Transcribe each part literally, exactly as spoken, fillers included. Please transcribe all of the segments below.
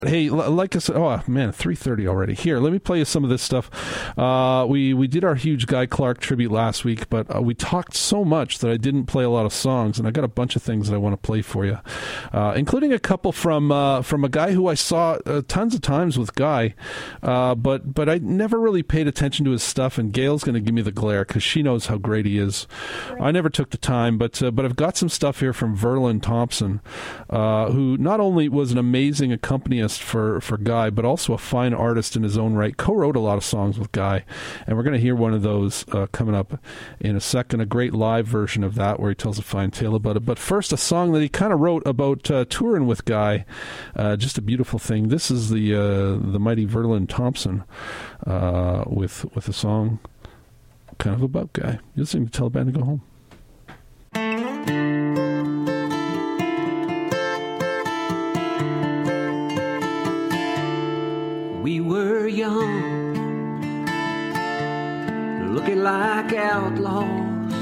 Hey, like I said, oh man, three thirty already. Here, let me play you some of this stuff. Uh, we we did our huge Guy Clark tribute last week, but uh, we talked so much that I didn't play a lot of songs, and I got a bunch of things that I want to play for you, uh, including a couple from uh, from a guy who I saw uh, tons of times with Guy, uh, but but I never really paid attention to his stuff. And Gail's going to give me the glare because she knows how great he is. Right. I never took the time, but uh, but I've got some stuff here from Verlin Thompson, uh, who not only was an amazing accompanist for for Guy, but also a fine artist in his own right. Co-wrote a lot of songs with Guy, and we're going to hear one of those uh, coming up in a second. A great live version of that where he tells a fine tale about it. But first, a song that he kind of wrote about uh, touring with Guy. Uh, just a beautiful thing. This is the uh, the mighty Verlin Thompson uh, with with a song kind of about Guy. You're listening to Tell the Band to Go Home. We were young, looking like outlaws,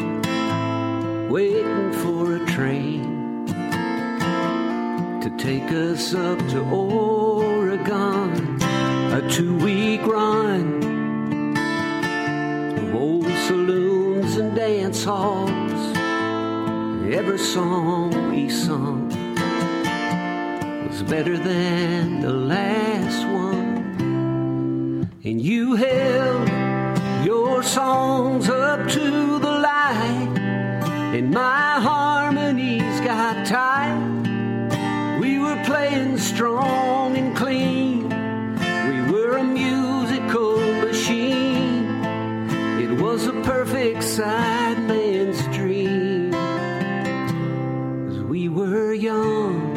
waiting for a train to take us up to Oregon. A two-week run of old saloons and dance halls. Every song we sung was better than the last one. And you held your songs up to the light, and my harmonies got tight. We were playing strong and clean. We were a musical machine. It was a perfect sideman's dream. 'Cause we were young,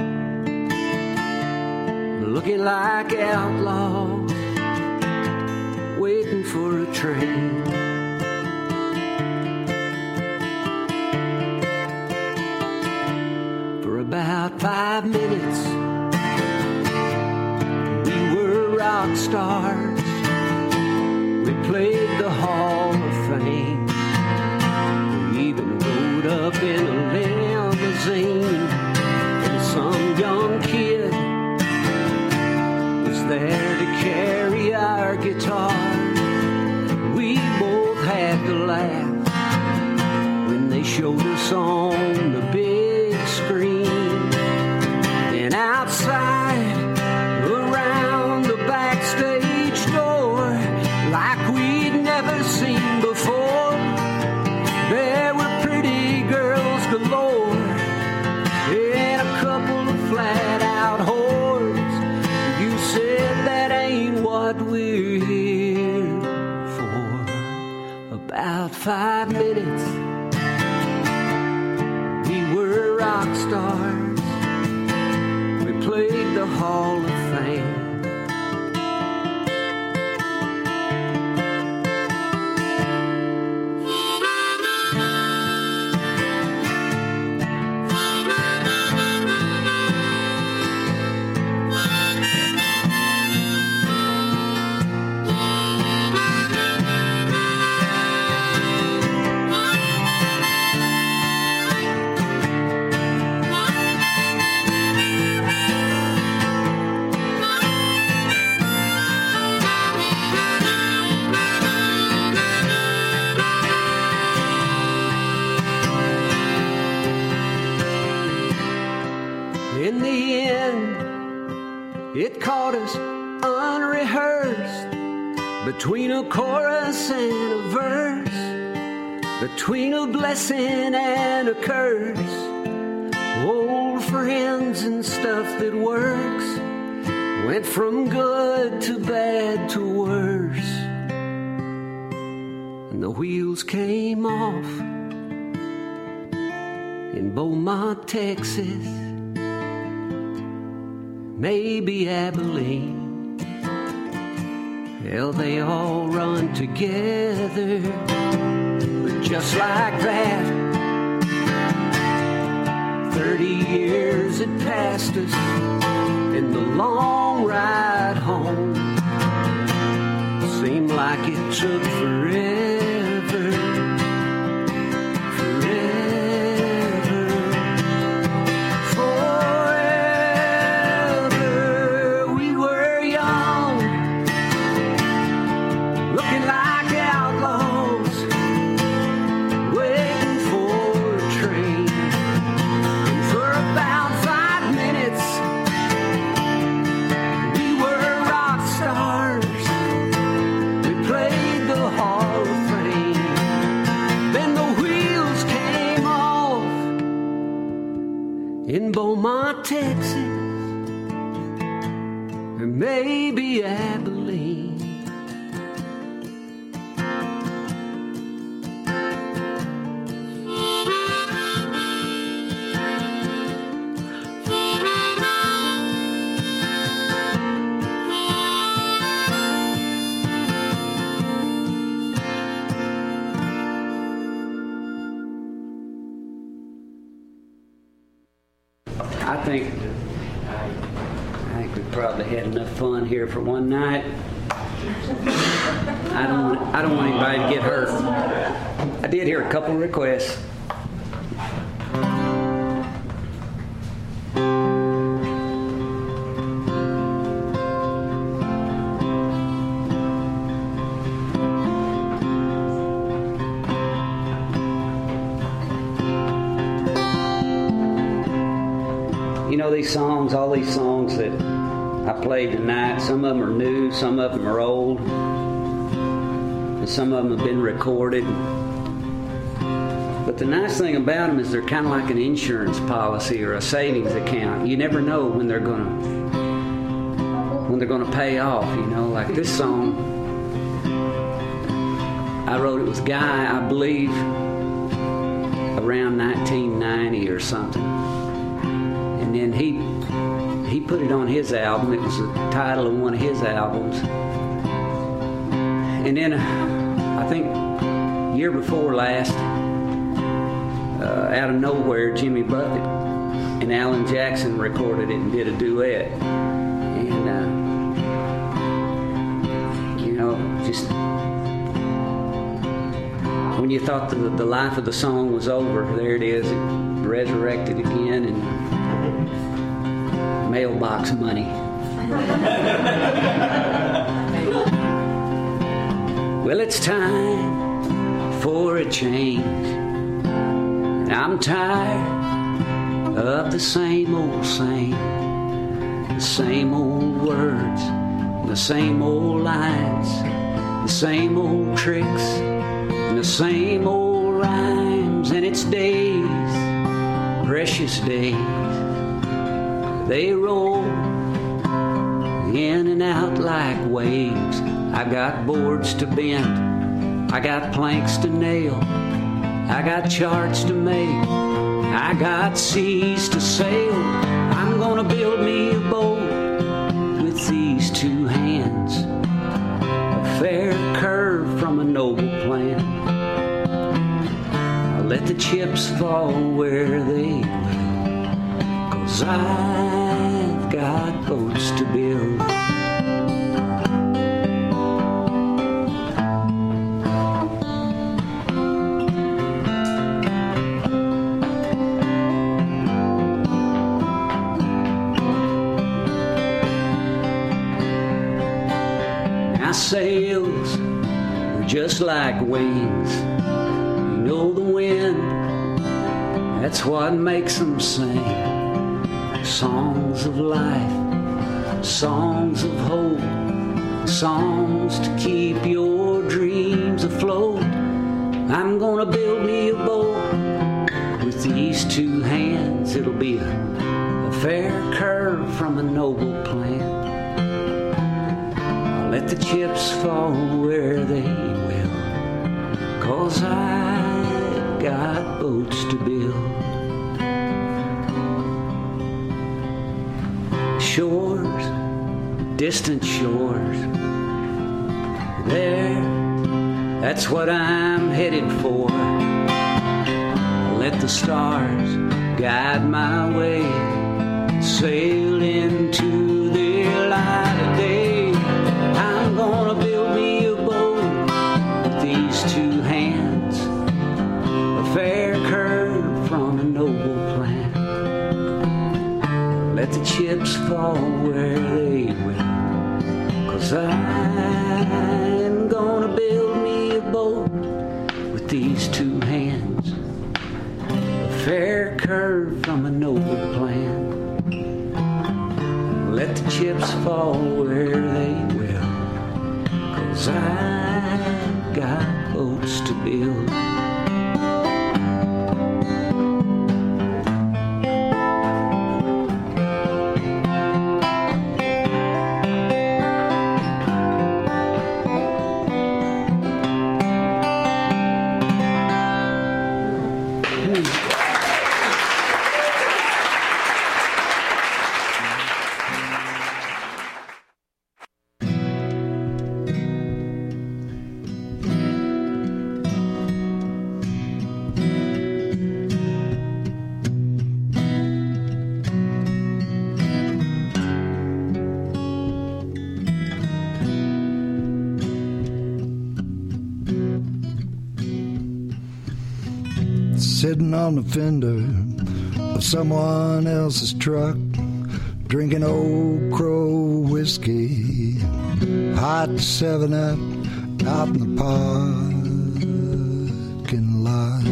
looking like outlaws, waiting for a train. For about five minutes, we were rock stars. We played the Hall of Fame. We even rode up in a limousine, and some young kid was there to carry our guitar. We both had to laugh when they showed us on the big screen. And outside, around the backstage door, like we'd never seen before, there were pretty girls galore, and a couple of flat-out whores. You said that ain't what we're here for. About five minutes, we were rock stars. We played the Hall of Fame. In the end, it caught us unrehearsed, between a chorus and a verse, between a blessing and a curse. Old friends and stuff that works went from good to bad to worse. And the wheels came off in Beaumont, Texas, maybe Abilene. Hell, they all run together. But just like that, thirty years had passed us in the long ride home. Seemed like it took forever, forever, forever. maybe Abilene. I think I think we probably had enough fun here for one night. I don't want, I don't want anybody to get hurt. I did hear a couple of requests. You know, these songs, all these songs that I played tonight, some of them are new, some of them are old, and some of them have been recorded. But the nice thing about them is they're kind of like an insurance policy or a savings account. You never know when they're gonna when they're gonna pay off. You know, like this song, I wrote it with Guy, I believe, around nineteen ninety or something. And then he he put it on his album. It was the title of one of his albums. And then uh, I think year before last, uh, out of nowhere, Jimmy Buffett and Alan Jackson recorded it and did a duet. And uh, you know, just when you thought the, the life of the song was over, there it is. It resurrected again, and mailbox money. Well, it's time for a change, and I'm tired of the same old same, the same old words, the same old lines, the same old tricks, and the same old rhymes. And it's days, precious days, they roll in and out like waves. I got boards to bend, I got planks to nail, I got charts to make, I got seas to sail. I'm gonna build me a boat with these two hands, a fair curve from a noble plan. I'll let the chips fall where they will, 'cause I've got boats to build. Now sails are just like wings. You know the wind, that's what makes them sing. Songs of life, songs of hope, songs to keep your dreams afloat. I'm gonna build me a boat with these two hands. It'll be a, a fair curve from a noble plan. I'll let the chips fall where they will, 'cause I've got boats to build. Shores, distant shores, there, that's what I'm headed for. Let the stars guide my way, sail into the light of day. I'm gonna build me a boat with these two hands, a fair curve from a noble plan. Let the chips fall where they will, 'cause I'm gonna build me a boat with these two hands, a fair curve from a noble plan. Let the chips fall where they will, 'cause I've got boats to build. sitting on the fender of someone else's truck, drinking Old Crow whiskey, hot seven up out in the parking lot.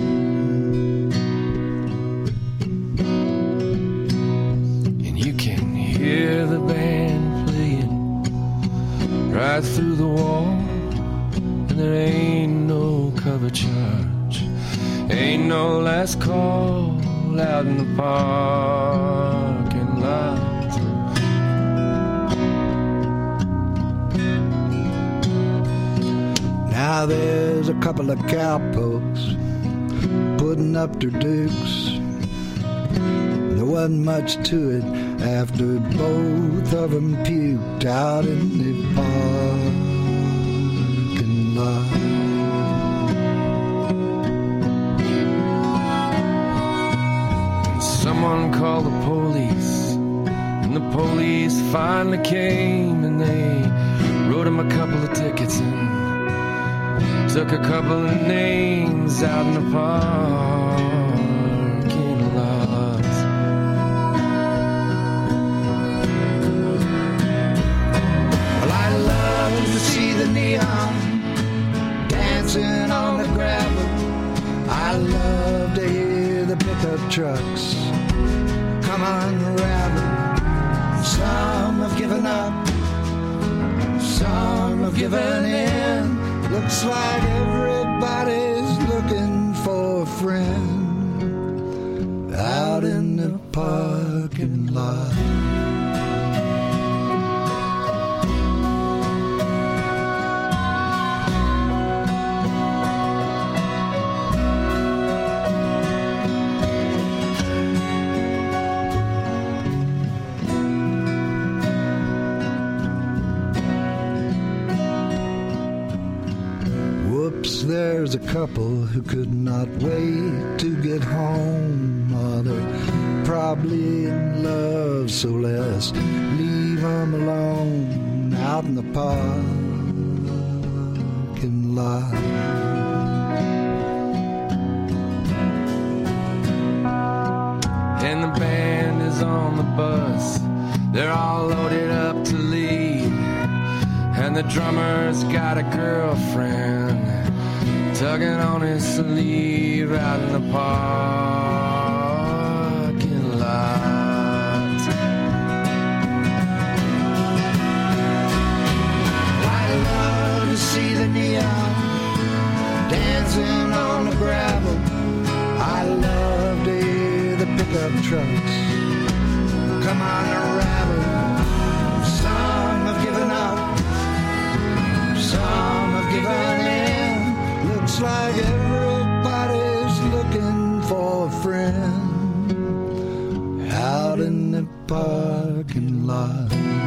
And you can hear the band playing right through the wall, and there ain't no cover charge, ain't no last call out in the parking lot. Now there's a couple of cowpokes putting up their dukes. There wasn't much to it after both of them puked out in the parking lot. Someone called the police, and the police finally came, and they wrote him a couple of tickets and took a couple of names out in the parking lot. Well, I love to see the neon dancing on the gravel. I love to hear the pickup trucks come unravel. Some have given up, some have given in. Looks like everybody's looking for a friend out in the parking lot. There's a couple who could not wait to get home. Oh, they're probably in love, so let's leave them alone out in the parking lot. And the band is on the bus, they're all loaded up to leave, and the drummer's got a girlfriend tugging on his sleeve out in the parking lot. I love to see the neon dancing on the gravel. I love to hear the pickup trucks come on unravel. Some have given up, some have given in. Looks like everybody's looking for a friend out in the parking lot.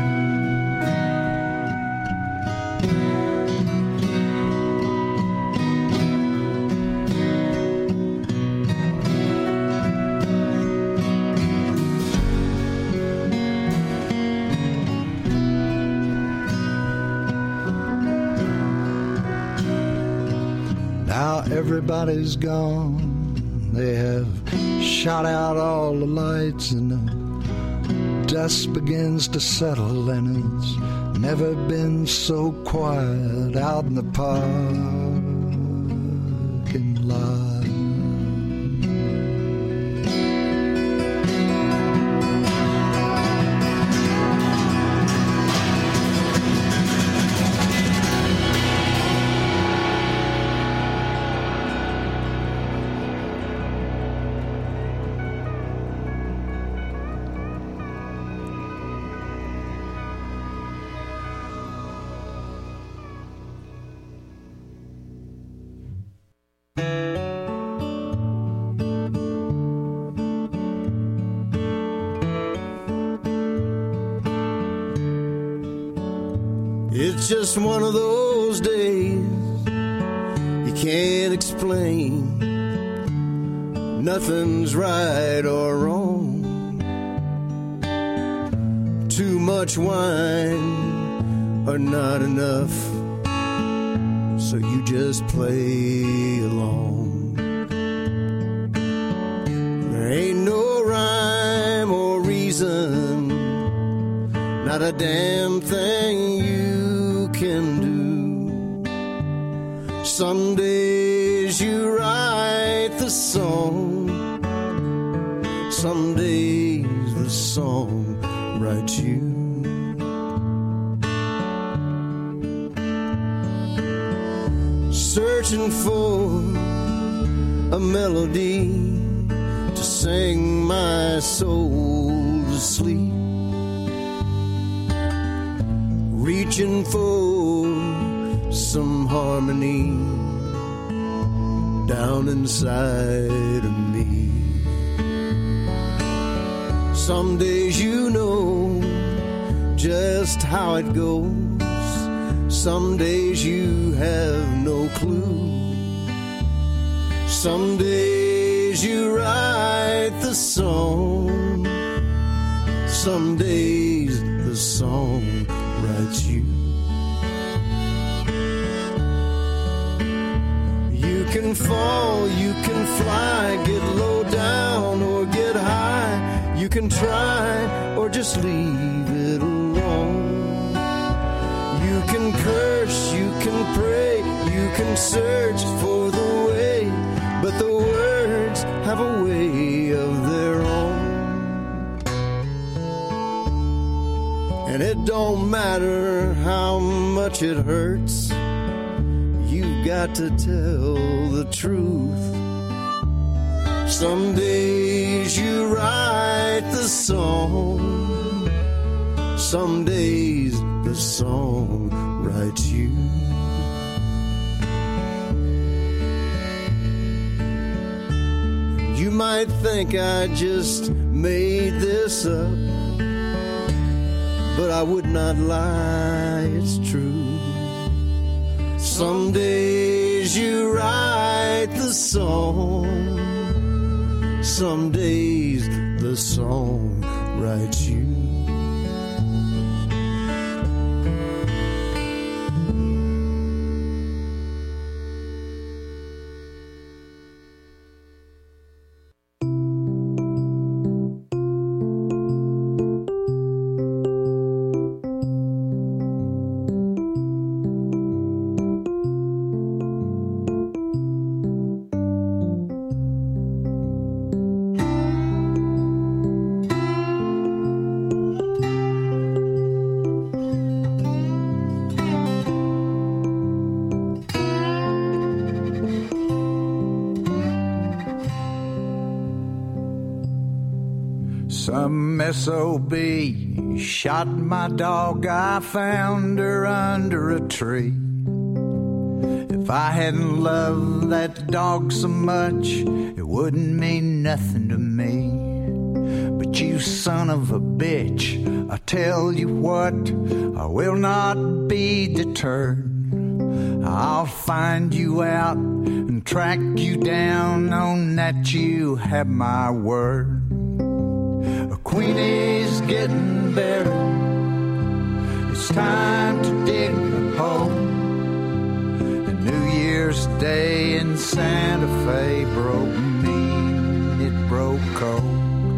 Now everybody's gone. They have shot out all the lights, and the dust begins to settle, and it's never been so quiet out in the parking lot. It's just one of those days you can't explain. Nothing's right or wrong. Too much wine or not enough, so you just play along. not a damn thing you can do. Some days you write the song, some days the song writes you. Searching for a melody to sing my soul to sleep, reaching for some harmony down inside of me. Some days you know just how it goes, some days you have no clue. Some days you write the song, some days the song writes you. You can fall, you can fly, get low down or get high. You can try or just leave it alone. You can curse, you can pray, you can search for the way, but the words have a way of their own. And it don't matter how much it hurts, you've got to tell the truth. Some days you write the song, some days the song writes you. You might think I just made this up, but I would not lie, it's true. Some days you write the song, some days the song writes you. Some S O B shot my dog, I found her under a tree. If I hadn't loved that dog so much, it wouldn't mean nothing to me. But you son of a bitch, I tell you what, I will not be deterred. I'll find you out and track you down, on that you have my word. Queenie's getting buried, it's time to dig a hole. And New Year's Day in Santa Fe broke mean, it broke cold.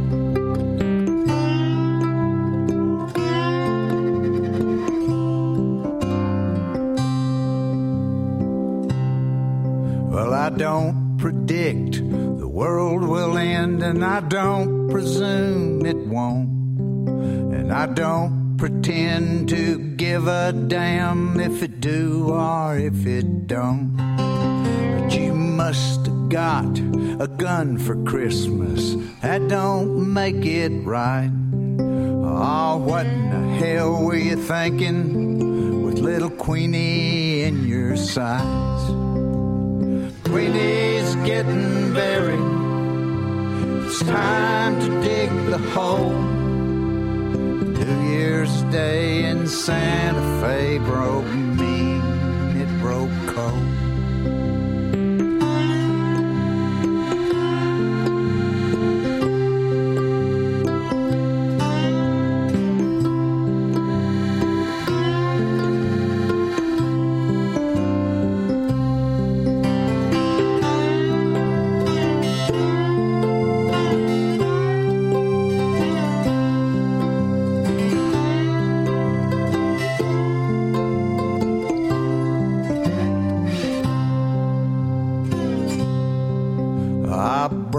Well, I don't predict the world will end, and I don't presume it won't, and I don't pretend to give a damn if it do or if it don't. But you must have got a gun for Christmas, that don't make it right. Oh, what in the hell were you thinking with little Queenie in your sights? Queenie's getting buried, it's time to dig the hole. New Year's Day in Santa Fe broke mean, it broke cold.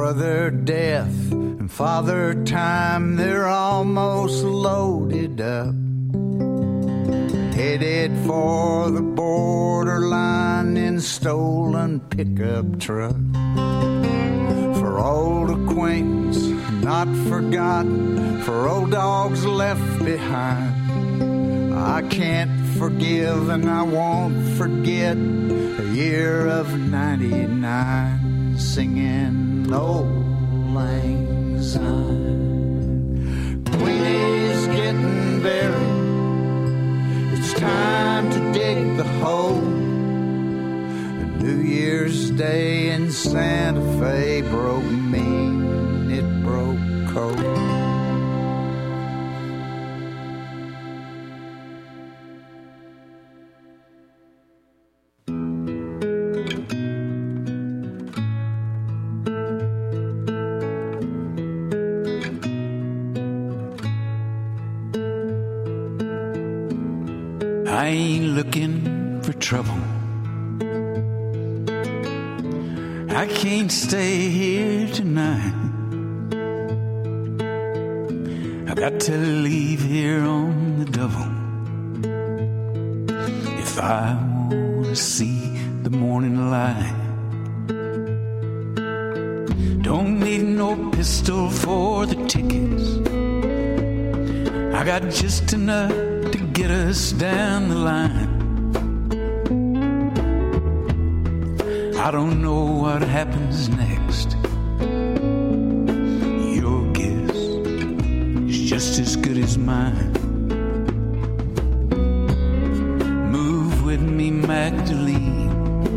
Brother Death and Father Time, they're almost loaded up, headed for the borderline in stolen pickup truck. For old acquaintance not forgotten, for old dogs left behind, I can't forgive and I won't forget the year of ninety-nine, singing Old Lang Syne. Queenie's getting buried, it's time to dig the hole. New Year's Day in Santa Fe broke mean, it broke cold. I ain't looking for trouble, I can't stay here tonight. I've got to leave here on the double if I want to see the morning light. Don't need no pistol for the tickets, I got just enough to get us down the line. I don't know what happens next, your guess is just as good as mine. Move with me, Magdalene,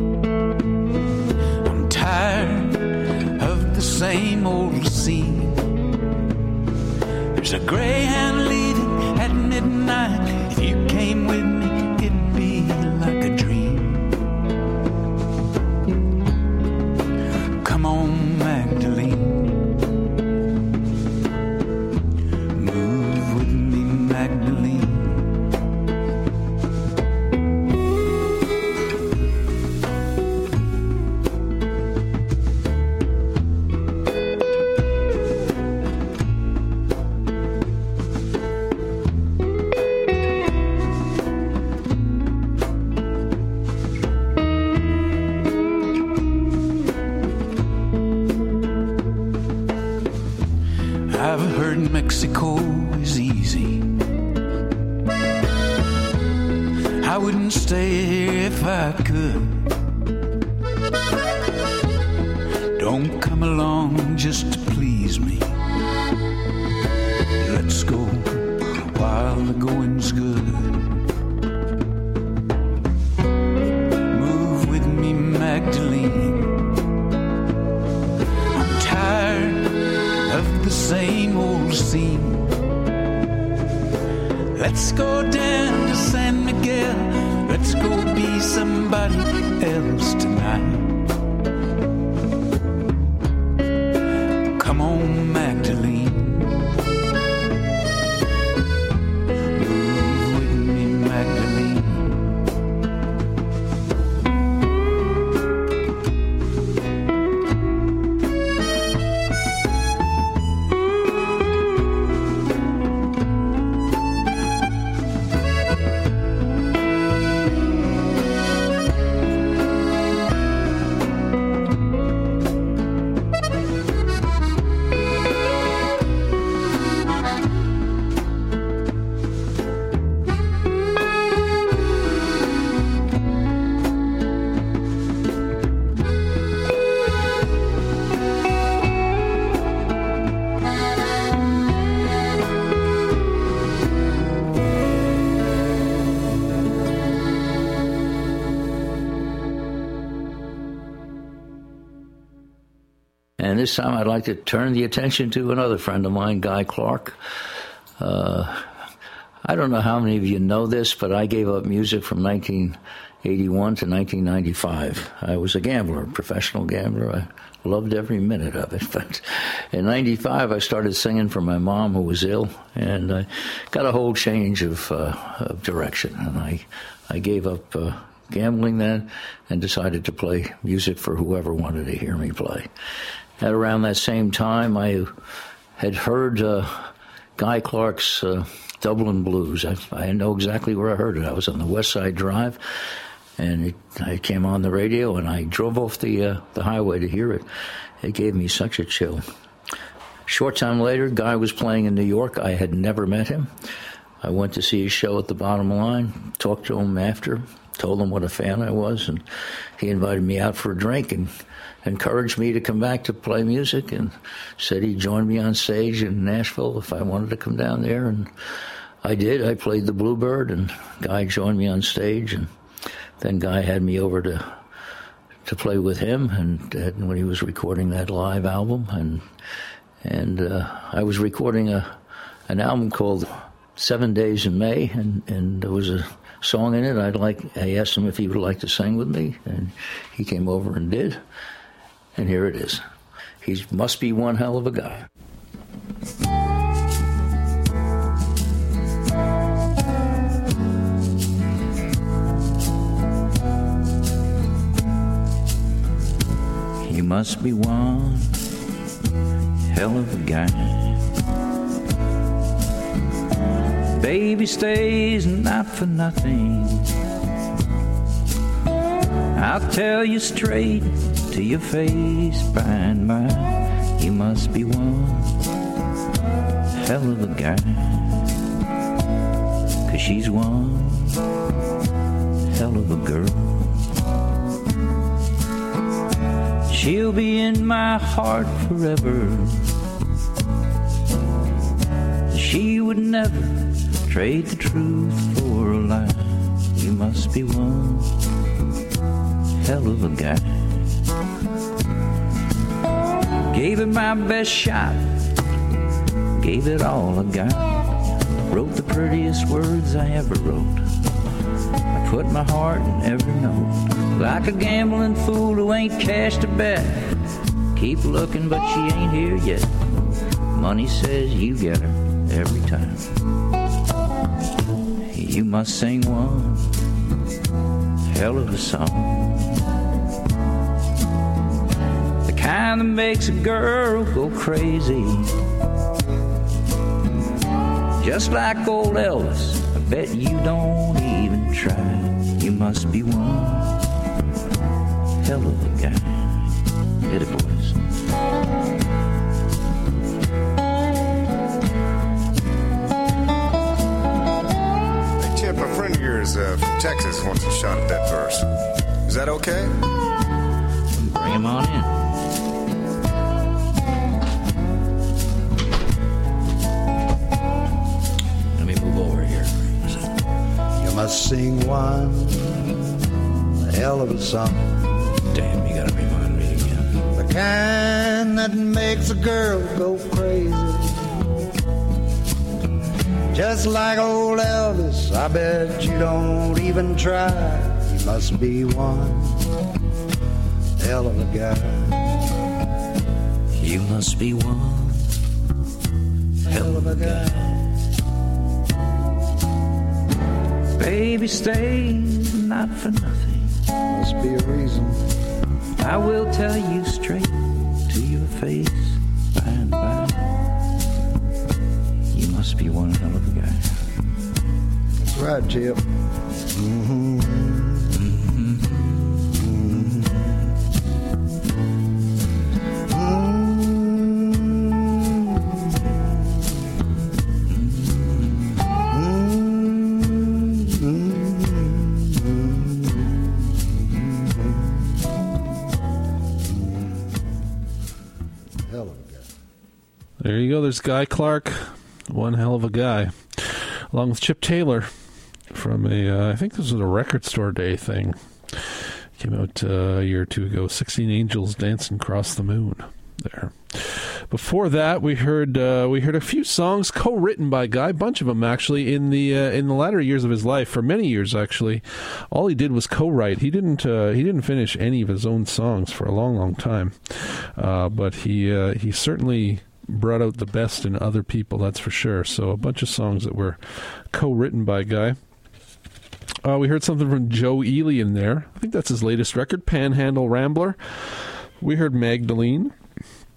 I'm tired of the same old scene. There's a Greyhound leaving at midnight, if you came with me it'd be like a dream. Come on, Magdalene, move with me, Magdalene. I've heard Mexico is easy, I wouldn't stay here if I could. Don't come along just to please me, let's go while the going's good. Move with me, Magdalene, I'm tired of the same old scene. Let's go down to San Miguel, let's go be somebody else tonight. Come on, Magdalene, move with me, Magdalene. And this time I'd like to turn the attention to another friend of mine, Guy Clark. Uh, I don't know how many of you know this, but I gave up music from nineteen eighty-one to nineteen ninety-five. I was a gambler, a professional gambler. I loved every minute of it. But in ninety-five, I started singing for my mom, who was ill, and I got a whole change of, uh, of direction. And I, I gave up uh, gambling then and decided to play music for whoever wanted to hear me play. at around that same time, I had heard uh, Guy Clark's uh, Dublin Blues. I, I know exactly where I heard it. I was on the West Side Drive, and it, I came on the radio, and I drove off the uh, the highway to hear it. It gave me such a chill. Short time later, Guy was playing in New York. I had never met him. I went to see his show at the Bottom Line, talked to him after, told him what a fan I was, and he invited me out for a drink and encouraged me to come back to play music, and said he'd join me on stage in Nashville if I wanted to come down there, and I did. I played the Bluebird, and Guy joined me on stage, and then Guy had me over to to play with him, and, and when he was recording that live album, and and uh, I was recording a an album called Seven Days in May, and, and there was a song in it. I'd like. I asked him if he would like to sing with me, and he came over and did. And here it is. He must be one hell of a guy. He must be one hell of a guy. Baby stays not for nothing. I'll tell you straight to your face by and by. You must be one hell of a guy. 'Cause she's one hell of a girl. She'll be in my heart forever. She would never trade the truth for a lie. You must be one hell of a guy. Gave it my best shot, gave it all I got. Wrote the prettiest words I ever wrote. I put my heart in every note. Like a gambling fool who ain't cashed a bet. Keep looking, but she ain't here yet. Money says you get her every time. You must sing one hell of a song. The kind that makes a girl go crazy. Just like old Elvis, I bet you don't even try. You must be one hell of a guy. Hit it, boys. A friend of yours uh, from Texas wants a shot at that verse. Is that okay? Bring him on in. Let me move over here. You must sing one hell of a song. Damn, you gotta remind me again. The kind that makes a girl go crazy. Just like old Elvis, I bet you don't even try. You must be one hell of a guy. You must be one hell of a guy. Baby stays not for nothing. Must be a reason. I will tell you straight to your face by and by. You must be one hell of a guy. That's right, Chip. Mm-hmm. Mm-hmm. Hell of a guy. There you go. There's Guy Clark. One hell of a guy, along with Chip Taylor from a, uh, I think this was a Record Store Day thing. Came out uh, a year or two ago. sixteen Angels Dancing Across the Moon. There. Before that, we heard uh, we heard a few songs co-written by Guy, a bunch of them actually in the uh, in the latter years of his life. For many years, actually, all he did was co-write. He didn't uh, he didn't finish any of his own songs for a long, long time. Uh, but he uh, he certainly brought out the best in other people, that's for sure. So a bunch of songs that were co-written by Guy. Uh, we heard something from Joe Ely in there. I think that's his latest record, Panhandle Rambler. We heard Magdalene.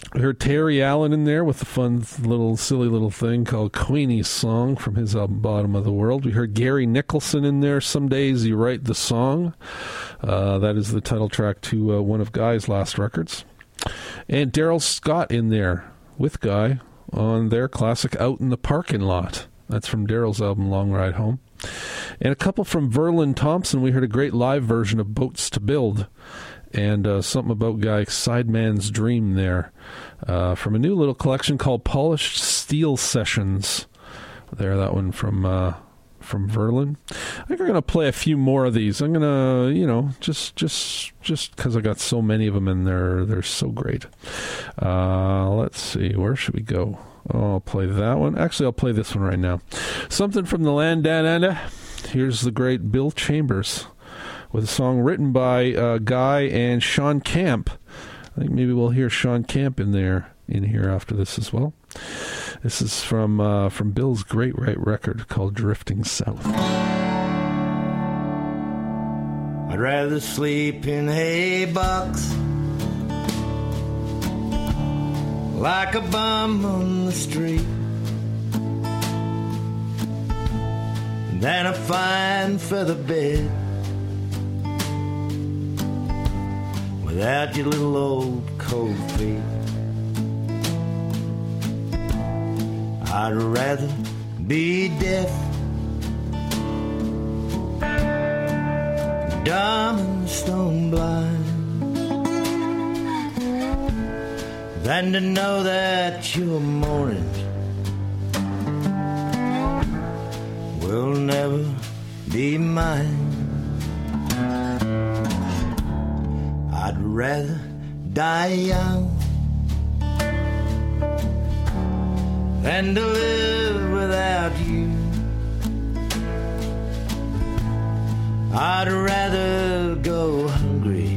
We heard Terry Allen in there with a fun little, silly little thing called Queenie's Song from his album Bottom of the World. We heard Gary Nicholson in there, Some Days You Write the Song. Uh, that is the title track to uh, one of Guy's last records. And Daryl Scott in there with Guy on their classic Out in the Parking Lot. That's from Daryl's album Long Ride Home. And a couple from Verlin Thompson. We heard a great live version of Boats to Build. And uh, something about Guy Sideman's Dream there uh, from a new little collection called Polished Steel Sessions. There, that one from uh, from Verlin. I think we're going to play a few more of these. I'm going to, you know, just just just because I got so many of them and they're, they're so great. Uh, let's see, where should we go? Oh, I'll play that one. Actually, I'll play this one right now. Something from the Land Down Under. Here's the great Bill Chambers with a song written by uh, Guy and Sean Camp. I think maybe we'll hear Sean Camp in there, in here after this as well. This is from uh, from Bill's great right record called Drifting South. I'd rather sleep in hay box like a bum on the street than a fine feather bed without your little old cold feet. I'd rather be deaf, dumb and stone blind, than to know that your mornings will never be mine. I'd rather die young than to live without you. I'd rather go hungry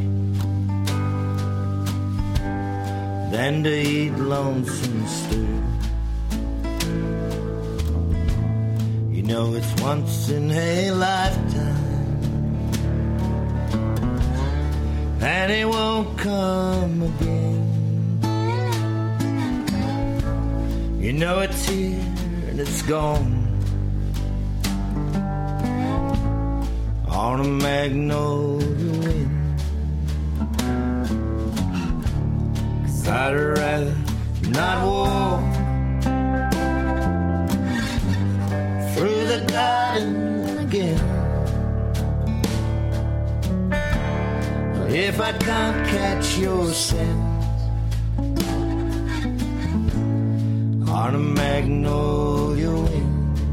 than to eat lonesome stew. You know it's once in a lifetime, and it won't come again. You know it's here and it's gone on a magnolia wind. 'Cause I'd rather not walk through the garden again if I can't catch your scent on a magnolia wing.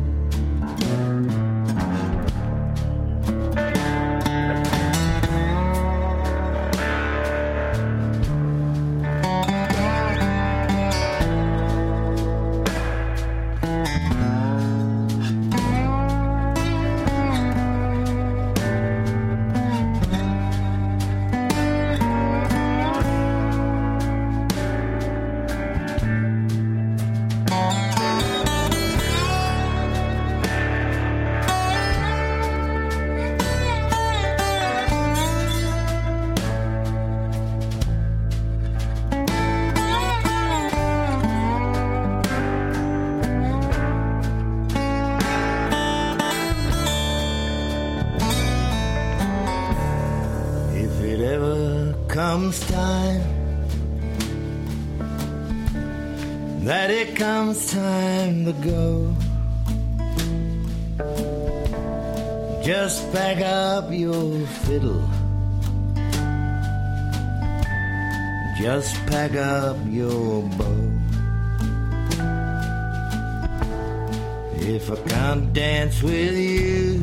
Comes time that it comes time to go, just pack up your fiddle, just pack up your bow. If I can't dance with you,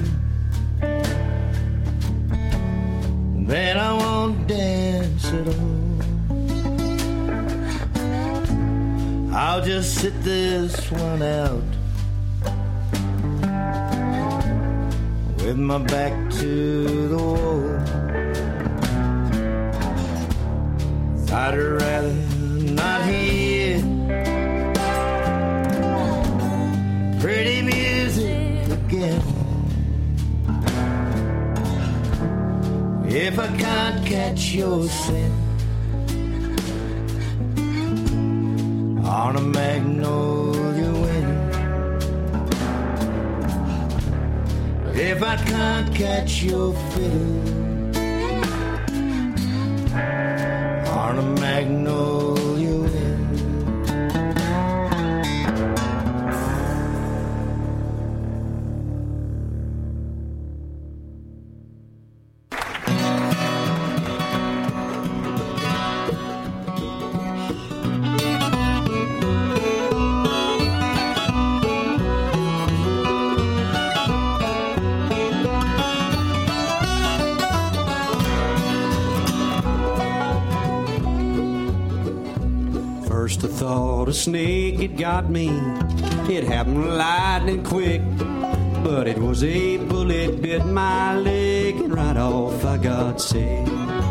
then I won't dance at all. I'll just sit this one out with my back to the wall. I'd rather not hear pretty music again if I can't catch your scent on a magnolia wind. If I can't catch your fiddle on a magnolia wind. First I thought a snake had got me. It happened lightning quick, but it was a bullet bit my leg, and right off I got sick.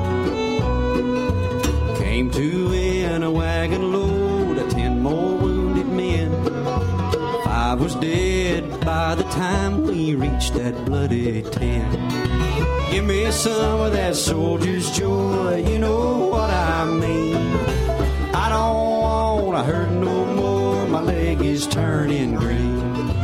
Came to in a wagon load of ten more wounded men. Five was dead by the time we reached that bloody tent. Give me some of that soldier's joy, you know what I mean. I don't want to hurt no more, my leg is turning green.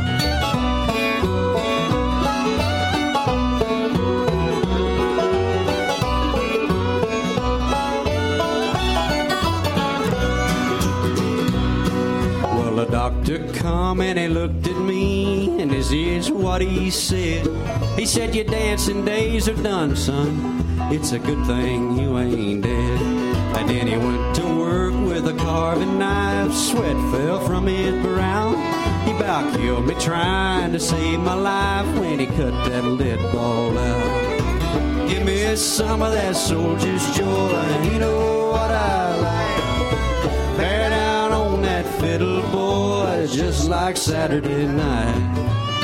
Well, the doctor come and he looked at me, and this is what he said. He said, your dancing days are done, son. It's a good thing you ain't dead. And then he went to work with a carving knife. Sweat fell from his brow. He about killed me trying to save my life when he cut that lead ball out. Give me some of that soldier's joy, you know what I like. Bear down on that fiddle, boy, just like Saturday night.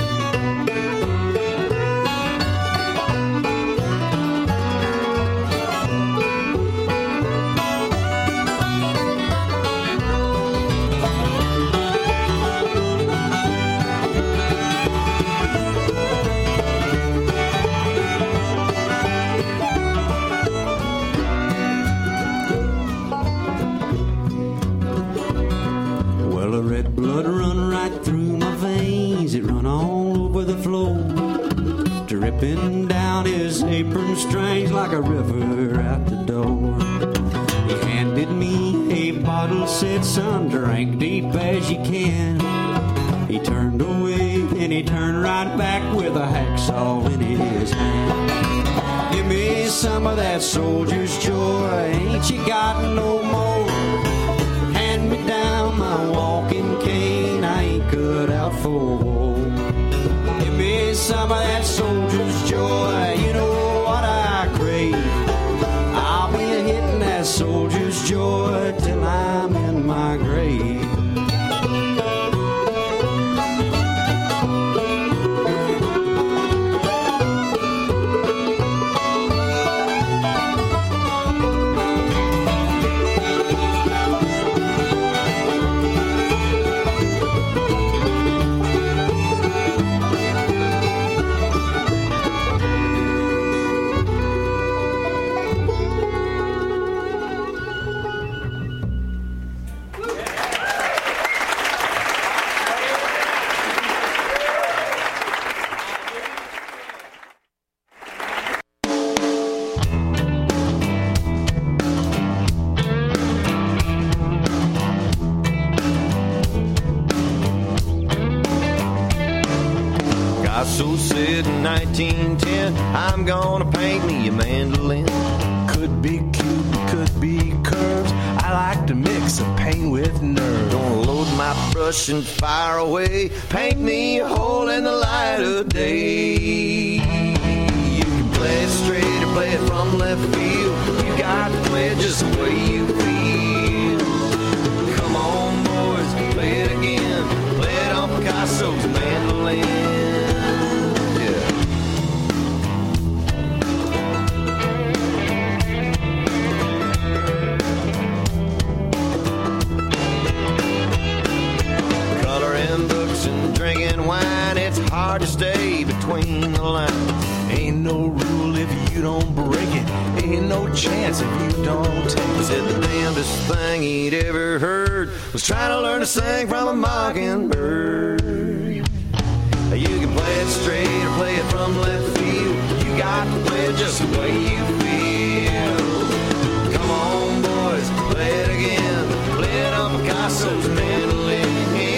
Dripping down his apron strings like a river out the door. He handed me a bottle, said, son, drink deep as you can. He turned away and he turned right back with a hacksaw in his hand. Give me some of that soldier's joy, ain't you got no more? Hand me down my walking cane, I ain't cut out for war. Give me some of that soldier's joy, you know what I crave. I'll be hitting that soldier's joy till I'm in my grave. So said in nineteen ten, I'm gonna paint me a mandolin. Could be cute, could be curves. I like to mix a paint with nerves. Gonna load my brush and fire away. Paint me a hole in the light of day. You can play it straight or play it from left field. You got to play it just the way you feel. Come on, boys, play it again. Play it on Picasso's mandolin. Drinking wine, it's hard to stay between the lines. Ain't no rule if you don't break it. Ain't no chance if you don't take it. Said the damnedest thing he'd ever heard was trying to learn to sing from a mockingbird. You can play it straight or play it from left field. You got to play it just the way you feel. Come on, boys, play it again. Play it on Picasso's mandolin.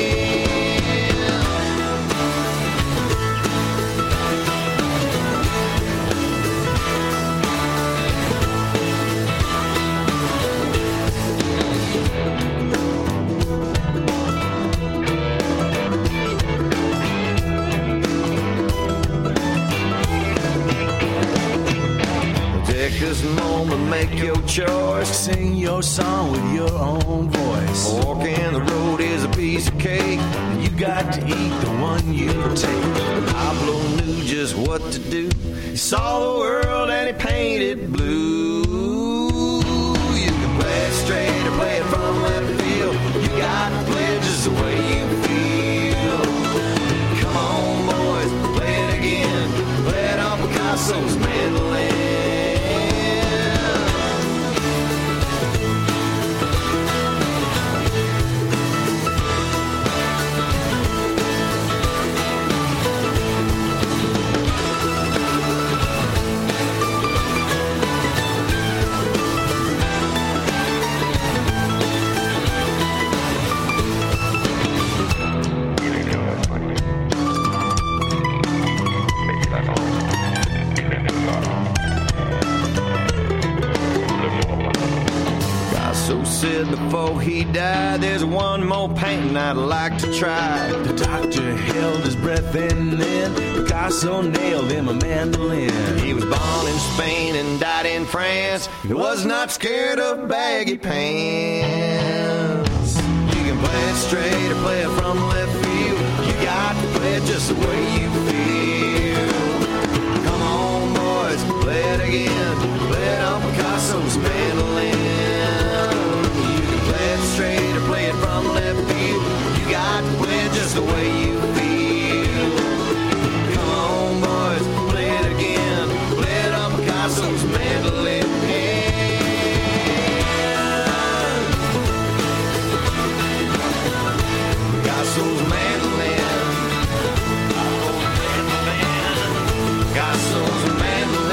This moment, make your choice. Sing your song with your own voice. Walking the road is a piece of cake. You got to eat the one you take. Pablo knew just what to do. He saw the world and he painted blue. You can play it straight or play it from left field. You got to play it just the way you feel. Come on, boys, play it again. Play it on Picasso's mandolin. Said before he died, there's one more painting I'd like to try. The doctor held his breath and then Picasso nailed him a mandolin. He was born in Spain and died in France. He was not scared of baggy pants. You can play it straight or play it from left field. You got to play it just the way you feel. Come on, boys, play it again. Play it on Picasso's mandolin. Straight or play it from left field. You got to play it just the way you feel. Come on, boys, play it again. Play it on Picasso's mandolin. Picasso's mandolin. Picasso's mandolin.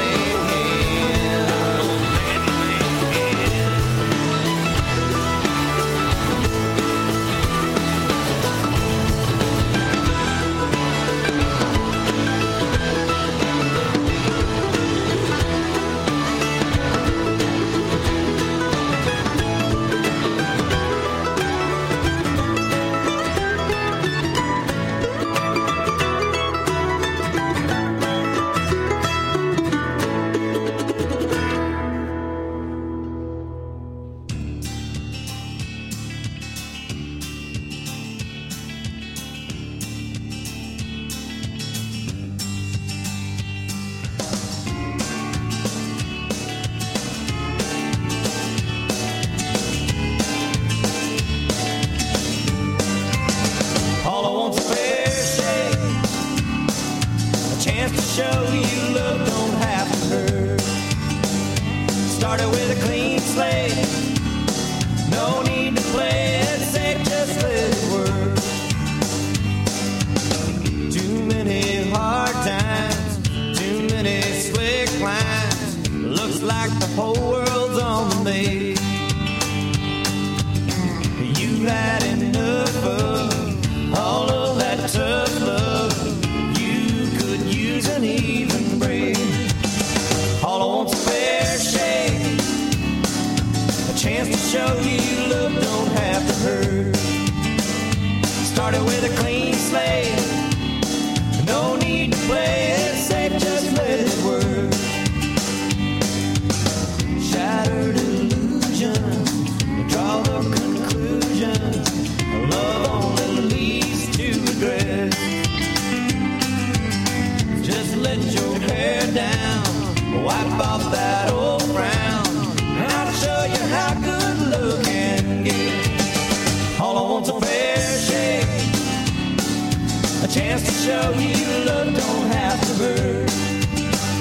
chance to show you love don't have to hurt.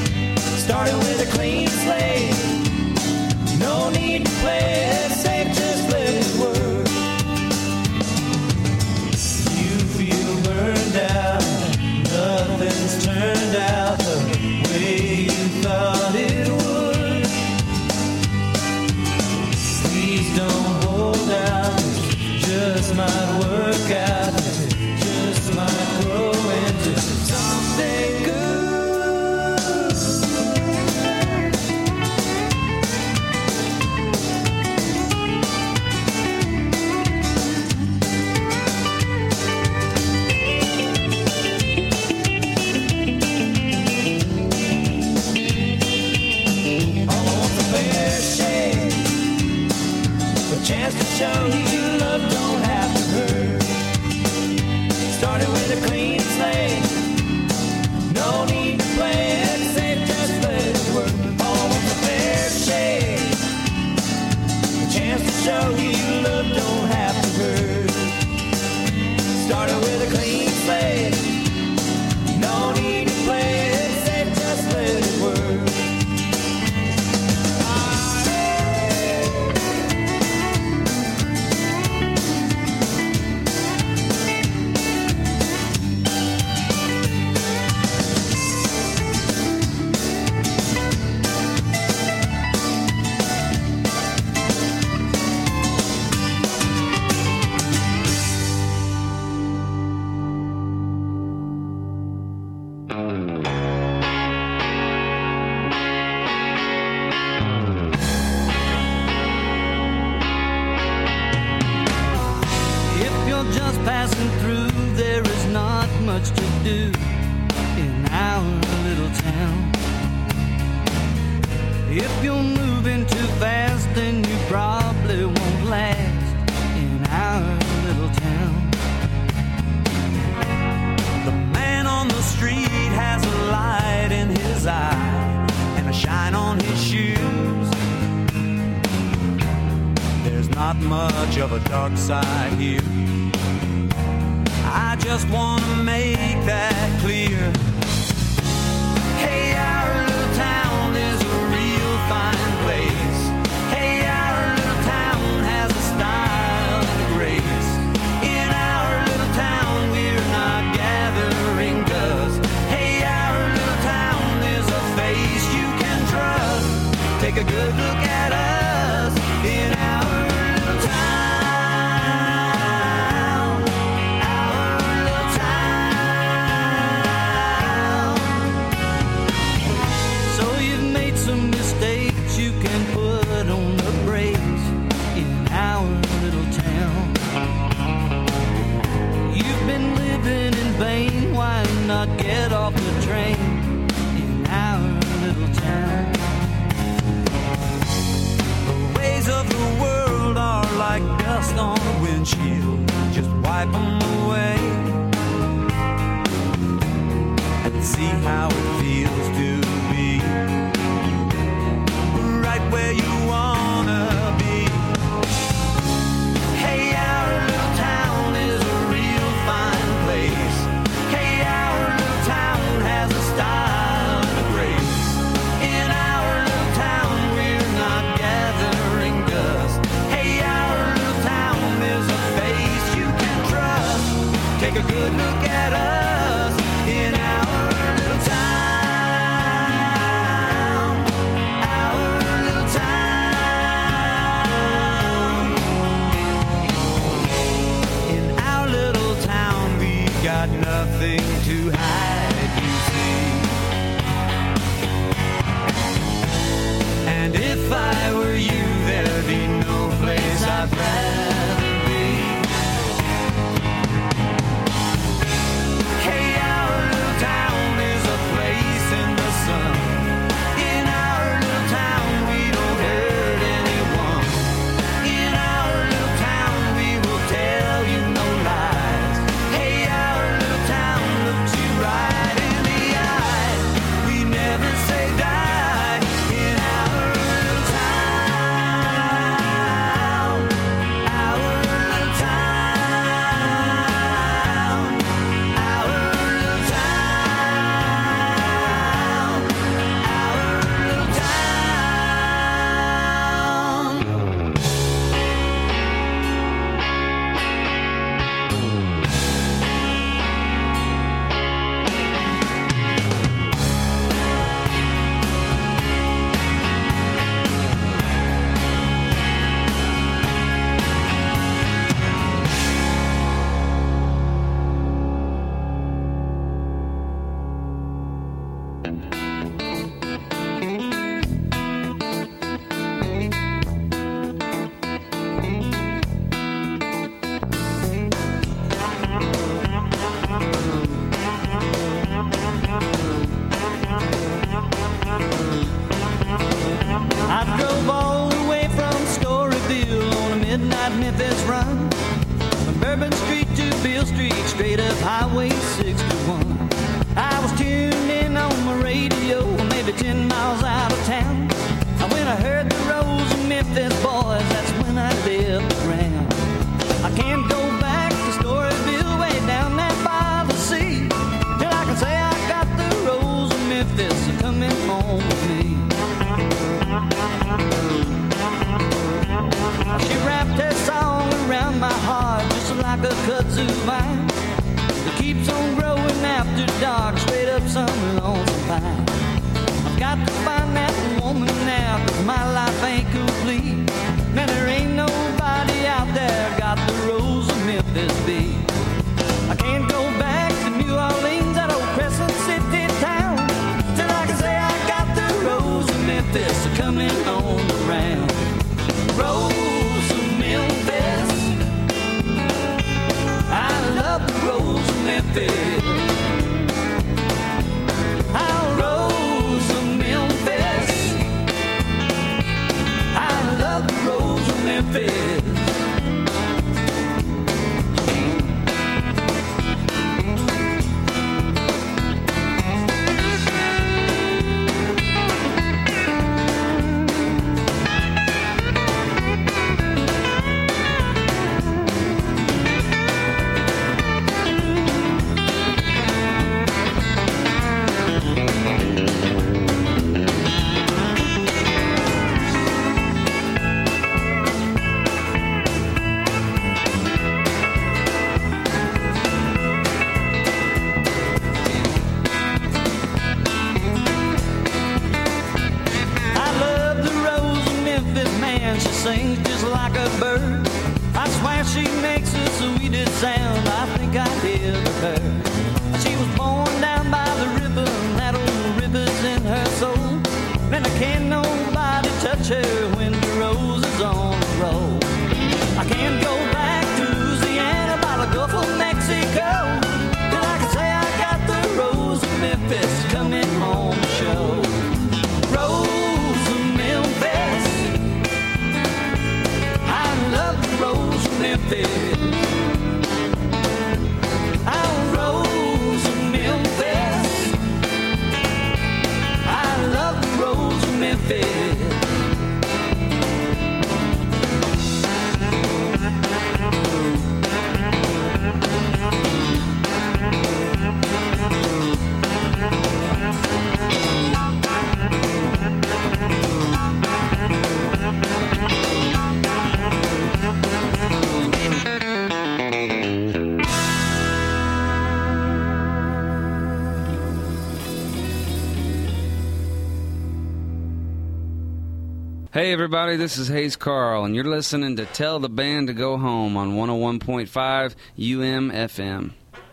Started with a clean slate. No need to play it safe, just let it work. You feel burned out. Nothing's turned out the way you thought it would. Please don't hold out. Just might work out. Just might grow into something good. Chance to show you love don't have to hurt. Started with a clean slate. No need to play it safe, just let it work. Almost a fair shake. Chance to show you love don't have to hurt. Started with a clean slate. No need to play it safe, just let it work. Passing through, there is not much to do in our little town. If you're moving too fast, then you probably won't last in our little town. The man on the street has a light in his eye and a shine on his shoes. There's not much of a dark side here. I just want to make that clear. Hey, our little town is a real fine place. Hey, our little town has a style and a grace. In our little town we're not gathering dust. Hey, our little town is a face you can trust. Take a good look at us in our little town. You can put on the brakes in our little town. You've been living in vain, why not get off the train in our little town? The ways of the world are like dust on a windshield, just wipe them away and see how it feels to be where you wanna be. Hey, our little town is a real fine place. Hey, our little town has a style and a grace. In our little town we're not gathering dust. Hey, our little town is a face you can trust. Take a good look at us in our little town. Got nothing to hide, you see. And if I were you, there'd be no place I'd rather be. Hey, our little town is a place in the sun. In our little town we don't hurt anyone. In our little town we will tell you no lies. Hey, our little town looks you right in the eye. We never say die in our little town. Memphis run. From Bourbon Street to Beale Street, straight up Highway sixty-one. I was tuned in on my radio, maybe ten miles out of town. And when I heard the Rose of Memphis boys, that's when I left the ground. I can't go back to Storyville, way down there by the sea, till I can say I got the Rose of Memphis coming home with me. She wrapped her song around my heart just like a kudzu vine that keeps on growing after dark, straight up some lonesome pine. I've got to find that woman now, 'cause my life ain't complete. Man, there ain't nobody out there got the Rose of Memphis beat. I can't go back to New Orleans, that old Crescent City town, till I can say I got the Rose of Memphis coming on around. Rose of Memphis, I love the Rose of Memphis. Our Rose of Memphis, I love the Rose of Memphis. Sings just like a bird. I swear she makes the sweetest sound I think I ever heard. She was born down by the river, and that old river's in her soul. And I can't nobody touch her when the rose is on the roll. I can't go back to Louisiana by the Gulf of Mexico, till I can say I got the Rose of Memphis coming home to show. Rose of Memphis, love the Rose of Memphis. Our Rose of Memphis, I love the Rose of Memphis. Hey everybody, this is Hayes Carl, and you're listening to Tell the Band to Go Home on one oh one point five U M F M.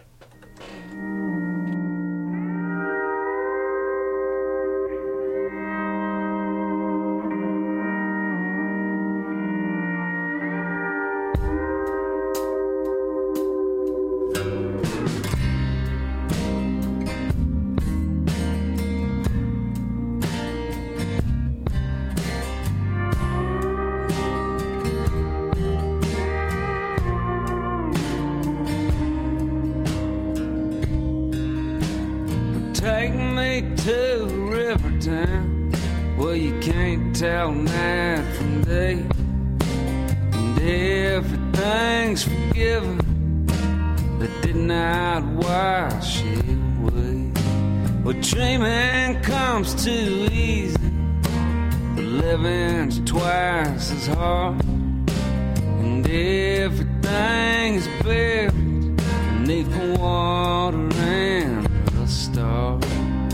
Take me to Rivertown, where you can't tell night from day, and everything's forgiven that did not wash it away. But dreaming comes too easy, but living's twice as hard, and everything is buried beneath the water and the stars.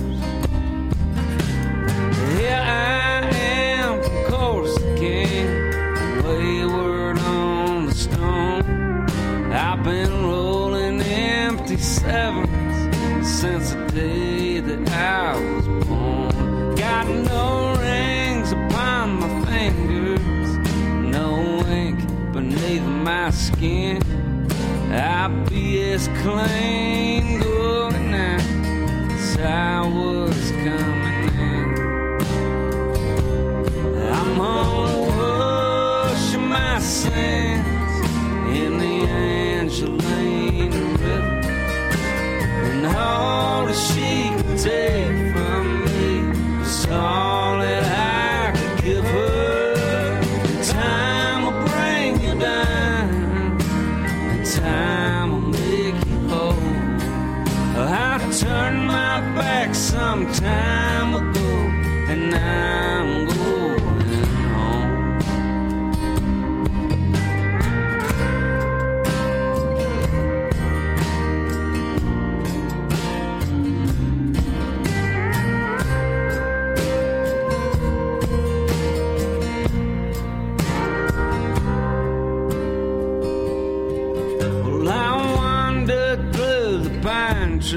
Here I am from Corsicana, wayward on the stone. I've been rolling empty sevens since the day that I was born. Got no rings upon my fingers, no ink beneath my skin. I'll be as clean going out as I was coming in. I'm gonna wash my sins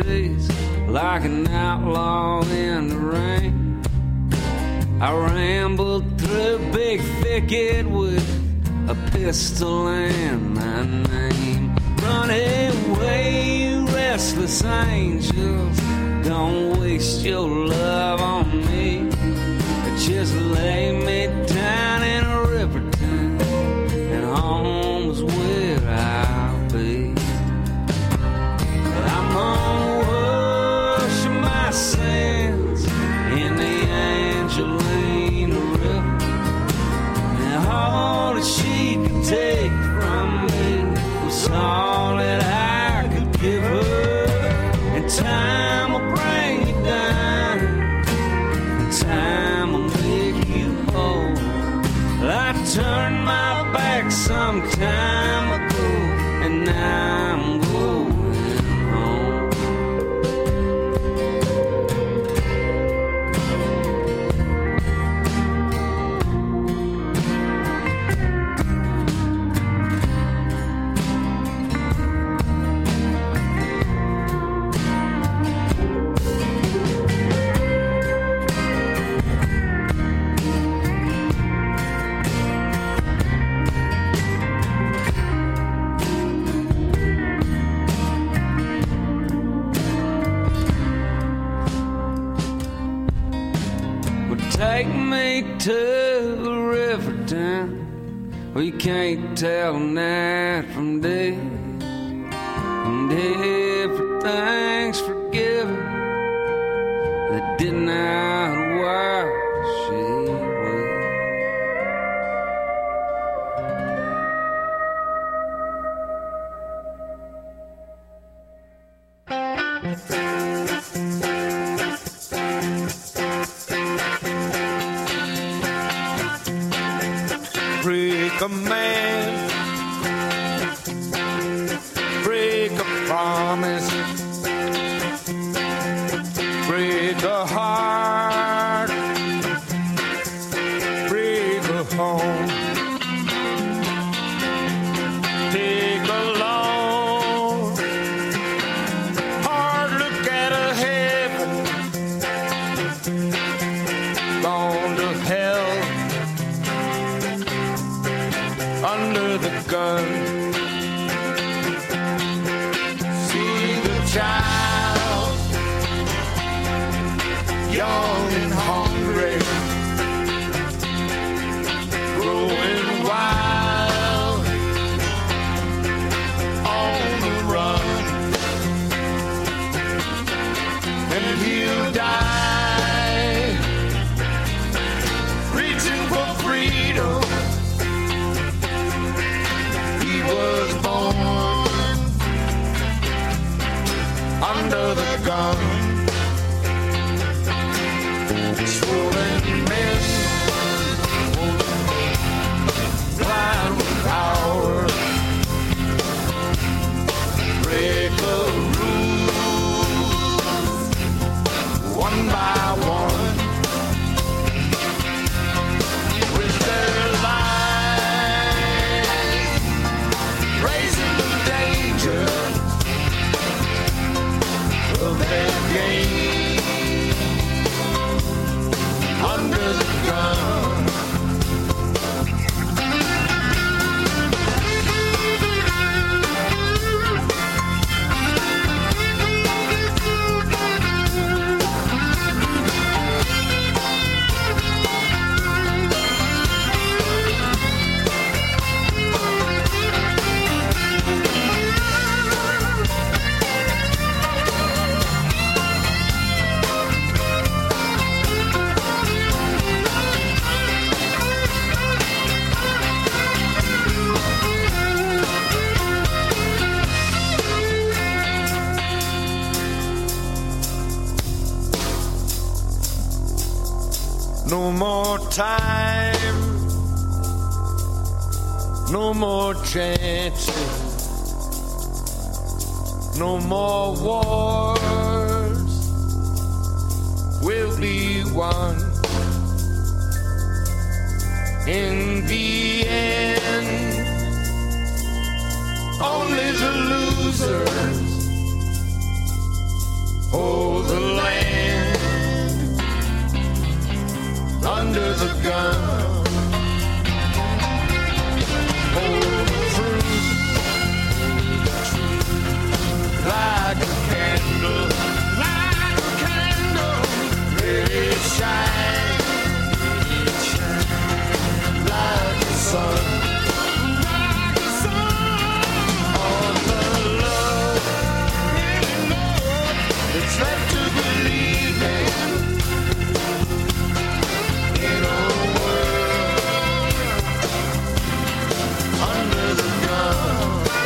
trees like an outlaw in the rain. I rambled through a big thicket with a pistol and my name. Run away, you restless angels. Don't waste your love on me. Just lay me down in a Riverton, and home's where I'll be. I'm gonna wash my sins in the Angelina River, and all that she could take from me was all that I could give her. And time will bring you down, and time will make you whole. I turned my back some time ago, and now I'm going home. Take me to the Riverton, where you can't tell night from day, and everything's forgiven that did not wash away. Break a man, break a promise, break a heart, break a home, take a long, hard look at a heaven, gone to hell. Under the gun, see the child, young and hungry, growing wild, on the run, and he'll die, reaching for freedom. Was born under the gun, swollen men, blind with power, break the rules one by one with their lives, raising the danger of their game under the gun. No more time, no more chances, no more wars will be won. In the end, only the losers under the gun. Hold the truth like a candle, like a candle. Let it shine, let it shine like the sun. It's left to believe in, in a world under the gun.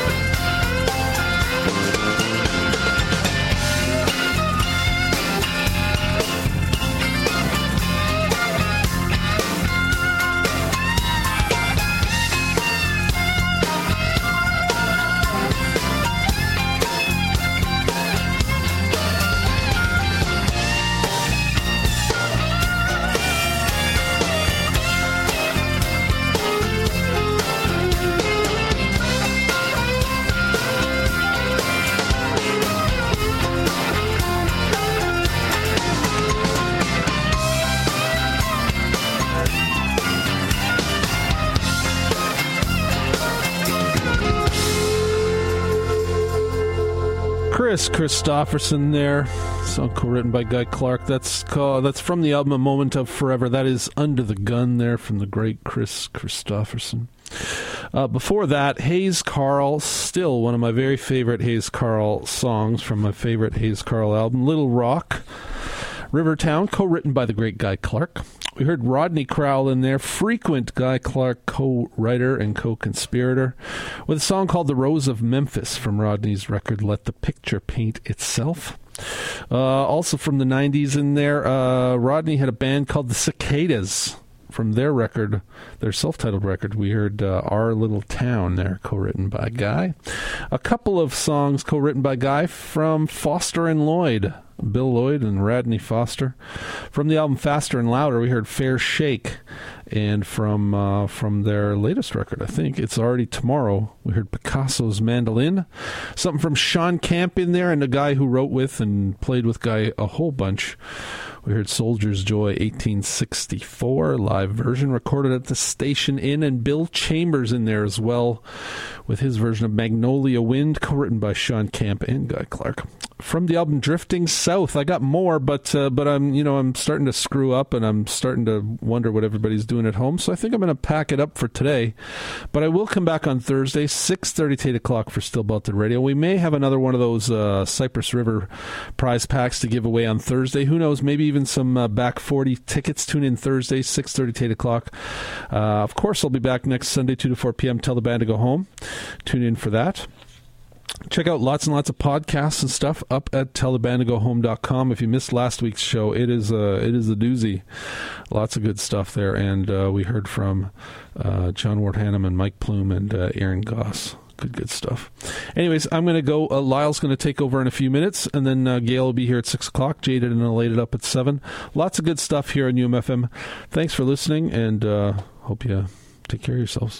Chris Christopherson there. Song co-written by Guy Clark. That's called, that's from the album A Moment of Forever. That is Under the Gun there from the great Chris Christopherson. Uh, before that, Hayes Carll, still one of my very favorite Hayes Carll songs from my favorite Hayes Carll album, Little Rock, Rivertown, co-written by the great Guy Clark. We heard Rodney Crowell in there, frequent Guy Clark co-writer and co-conspirator, with a song called The Rose of Memphis from Rodney's record Let the Picture Paint Itself. Uh, also from the nineties in there, uh, Rodney had a band called the Cicadas. From their record, their self-titled record, we heard uh, Our Little Town there, co-written by Guy. A couple of songs co-written by Guy from Foster and Lloyd, Bill Lloyd and Rodney Foster. From the album Faster and Louder, we heard Fair Shake. And from uh, from their latest record, I think, It's Already Tomorrow, we heard Picasso's Mandolin. Something from Sean Camp in there, and a guy who wrote with and played with Guy a whole bunch. We heard Soldier's Joy eighteen sixty-four, live version recorded at the Station Inn, and Bill Chambers in there as well with his version of Magnolia Wind, co-written by Sean Camp and Guy Clark. From the album Drifting South, I got more, but uh, but I'm you know I'm starting to screw up, and I'm starting to wonder what everybody's doing at home. So I think I'm going to pack it up for today. But I will come back on Thursday, six thirty to eight o'clock for Still Belted Radio. We may have another one of those uh, Cypress River prize packs to give away on Thursday. Who knows? Maybe even some uh, back forty tickets. Tune in Thursday, six thirty to eight o'clock. Uh, of course, I'll be back next Sunday, two to four p.m. Tell the band to go home. Tune in for that. Check out lots and lots of podcasts and stuff up at tell the band to go home dot com. If you missed last week's show, it is a, it is a doozy. Lots of good stuff there. And uh, we heard from uh, John Ward Hannum and Mike Plume and uh, Aaron Goss. Good, good stuff. Anyways, I'm going to go. Uh, Lyle's going to take over in a few minutes, and then uh, Gail will be here at six o'clock. Jaded and Elated up at seven. Lots of good stuff here on U M F M. Thanks for listening, and uh, hope you take care of yourselves.